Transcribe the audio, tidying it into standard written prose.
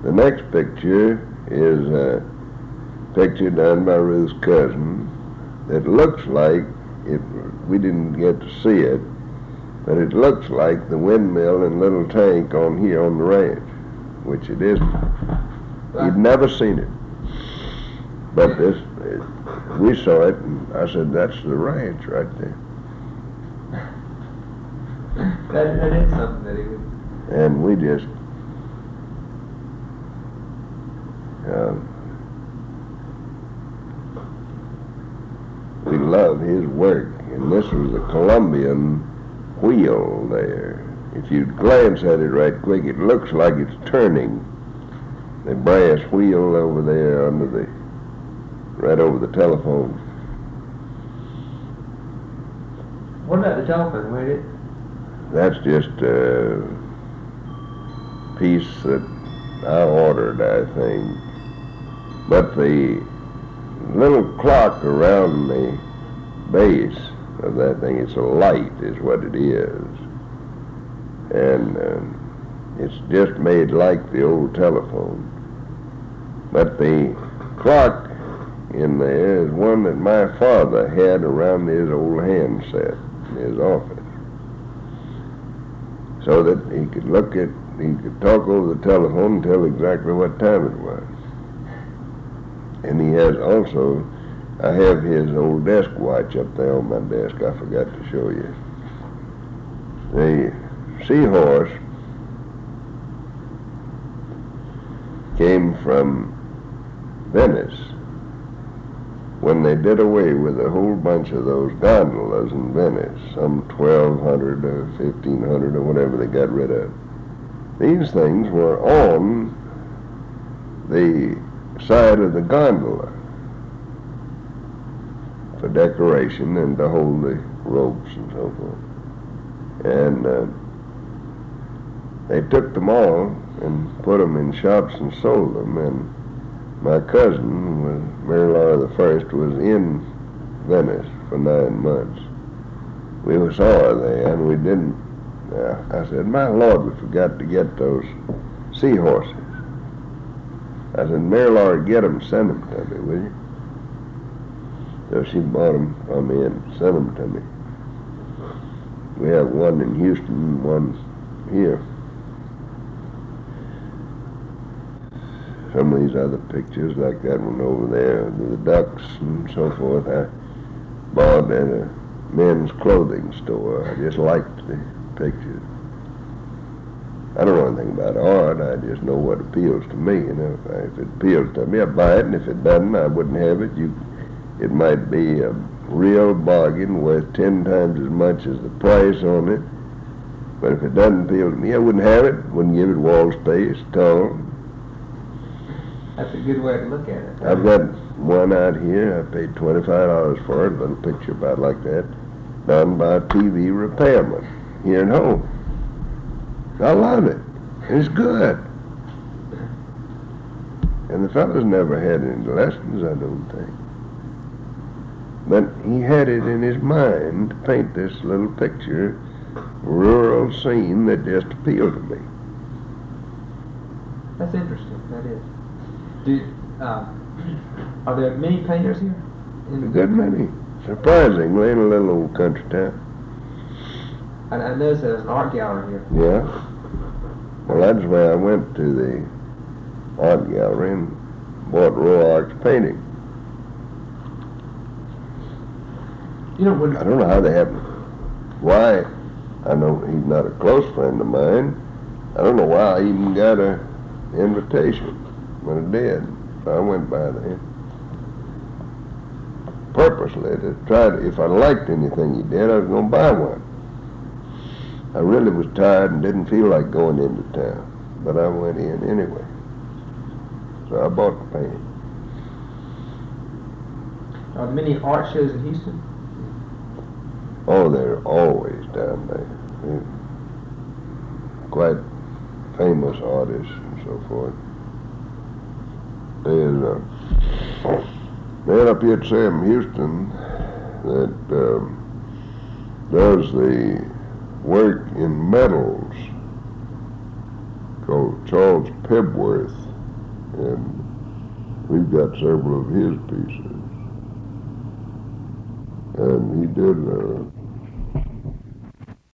The next picture is a picture done by Ruth's cousin that looks like it. We didn't get to see it, but it looks like the windmill and little tank on here on the ranch, which it isn't. You'd never seen it, but we saw it, and I said, "That's the ranch right there." That is something that he would. And we just. We love his work, and this was the Colombian wheel there. If you glance at it right quick, it looks like it's turning. The brass wheel over there right over the telephone. What about the telephone? Where did? That's just a piece that I ordered, I think. But the little clock around the base of that thing, it's a light is what it is. And it's just made like the old telephone. But the clock in there is one that my father had around his old handset in his office. So that he could talk over the telephone and tell exactly what time it was. And he has also, I have his old desk watch up there on my desk. I forgot to show you. The seahorse came from Venice when they did away with a whole bunch of those gondolas in Venice, some 1,200 or 1,500 or whatever they got rid of. These things were on the side of the gondola for decoration and to hold the ropes and so forth. And they took them all and put them in shops and sold them. And my cousin, Mary Laura the First, was in Venice for 9 months. We saw her there, and we didn't. I said, "My Lord, we forgot to get those seahorses." I said, "Mary Laura, get them, send them to me, will you?" So she bought them from me and sent them to me. We have one in Houston and one here. Some of these other pictures, like that one over there, the ducks and so forth, I bought at a men's clothing store. I just liked the pictures. I don't know anything about art. I just know what appeals to me. You know, if it appeals to me, I buy it, and if it doesn't, I wouldn't have it. It might be a real bargain worth 10 times as much as the price on it. But if it doesn't appeal to me, I wouldn't have it. Wouldn't give it wall space at all. That's a good way to look at it. I've got one out here. I paid $25 for it. A little picture about like that, done by a TV repairman here at home. I love it. It's good. And the fellow's never had any lessons, I don't think. But he had it in his mind to paint this little picture, rural scene that just appealed to me. That's interesting. That is. Are there many painters here? A good many. Surprisingly, in a little old country town. I noticed there's an art gallery here. Yeah. Well, that's where I went to the art gallery and bought Roark's painting. You know, I don't know how they happened. Why? I know he's not a close friend of mine. I don't know why I even got an invitation, but I did. So I went by there purposely to try to, if I liked anything he did, I was going to buy one. I really was tired and didn't feel like going into town, but I went in anyway. So I bought the painting. Are there many art shows in Houston? Oh, they're always down there. They're quite famous artists and so forth. There's a man up here at Sam Houston that does the work in metals called Charles Pebworth. and we've got several of his pieces. And he did